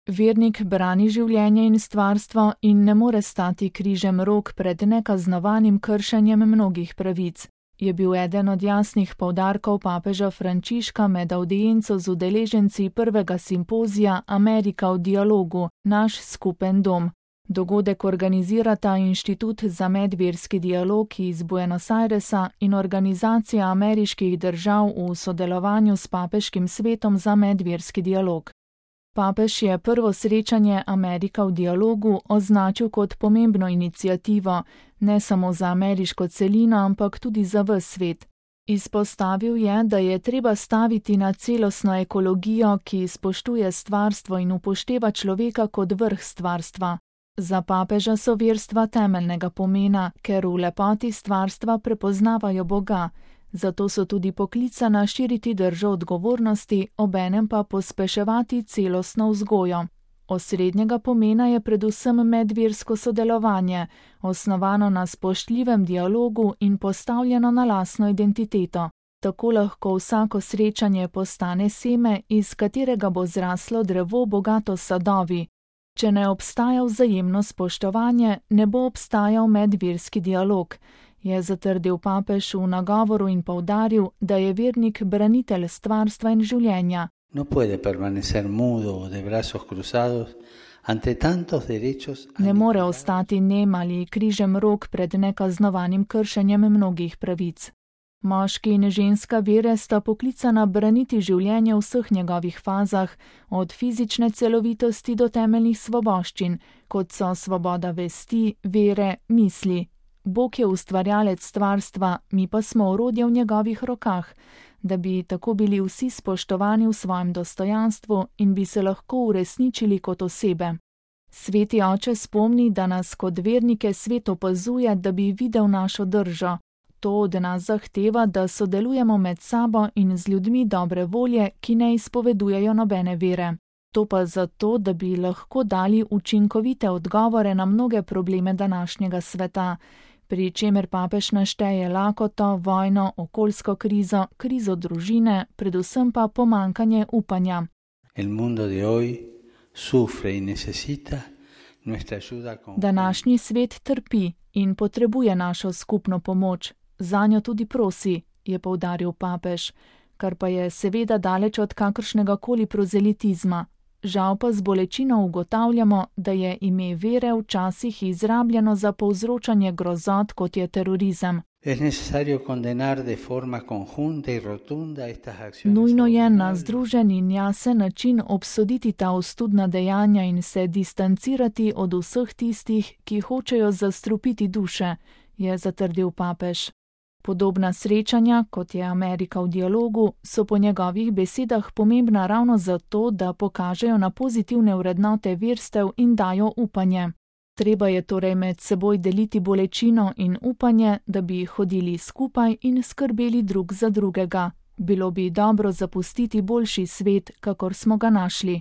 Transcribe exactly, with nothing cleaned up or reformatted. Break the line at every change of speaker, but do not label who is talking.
Vernik brani življenje in stvarstvo in ne more stati križem rok pred nekaznovanim kršenjem mnogih pravic, je bil eden od jasnih poudarkov papeža Frančiška med avdienco z udeleženci prvega simpozija Amerika v dialogu, naš skupen dom. Dogodek organizirata Inštitut za medverski dialog iz Buenos Airesa in Organizacija ameriških držav v sodelovanju s Papeškim svetom za medverski dialog. Papež je prvo srečanje Amerika v dialogu označil kot pomembno iniciativo, ne samo za ameriško celino, ampak tudi za ves svet. Izpostavil je, da je treba staviti na celostno ekologijo, ki spoštuje stvarstvo in upošteva človeka kot vrh stvarstva. Za papeža so verstva temeljnega pomena, ker v lepoti stvarstva prepoznavajo Boga, zato so tudi poklicana širiti držo odgovornosti, obenem pa pospeševati celostno vzgojo. Osrednjega pomena je predvsem medversko sodelovanje, osnovano na spoštljivem dialogu in postavljeno na lastno identiteto. Tako lahko vsako srečanje postane seme, iz katerega bo zraslo drevo bogato s sadovi. Če ne obstaja vzajemno spoštovanje, ne bo obstajal medverski dialog, je zatrdil papež v nagovoru in poudaril, da je vernik branitelj stvarstva in življenja.
No puede permanecer mudo o de brazos cruzados ante tantos derechos.
Ne more ostati nem ali križem rok pred nekaznovanim kršenjem mnogih pravic. Moški in ženska vere sta poklicana braniti življenje v vseh njegovih fazah, od fizične celovitosti do temeljnih svoboščin, kot so svoboda vesti, vere, misli. Bog je ustvarjalec stvarstva, mi pa smo orodje v njegovih rokah, da bi tako bili vsi spoštovani v svojem dostojanstvu in bi se lahko uresničili kot osebe. Sveti oče spomni, da nas kot vernike svet opazuje, da bi videl našo držo. To od nas zahteva, da sodelujemo med sabo in z ljudmi dobre volje, ki ne izpovedujejo nobene vere. To pa zato, da bi lahko dali učinkovite odgovore na mnoge probleme današnjega sveta, pri čemer papež našteje lakoto, vojno, okoljsko krizo, krizo družine, predvsem pa pomankanje upanja.
El mundo de hoy sufre y necesita nuestra ayuda con...
Današnji svet trpi in potrebuje našo skupno pomoč. Zanjo tudi prosi, je poudaril papež, kar pa je seveda daleč od kakršnega koli prozelitizma. Žal pa z bolečino ugotavljamo, da je ime vere včasih izrabljeno za povzročanje grozot, kot je terorizem. Nujno je na združen in jasen način obsoditi ta ostudna dejanja in se distancirati od vseh tistih, ki hočejo zastrupiti duše, je zatrdil papež. Podobna srečanja, kot je Amerika v dialogu, so po njegovih besedah pomembna ravno zato, da pokažejo na pozitivne vrednote verstev in dajo upanje. Treba je torej med seboj deliti bolečino in upanje, da bi hodili skupaj in skrbeli drug za drugega. Bilo bi dobro zapustiti boljši svet, kakor smo ga našli.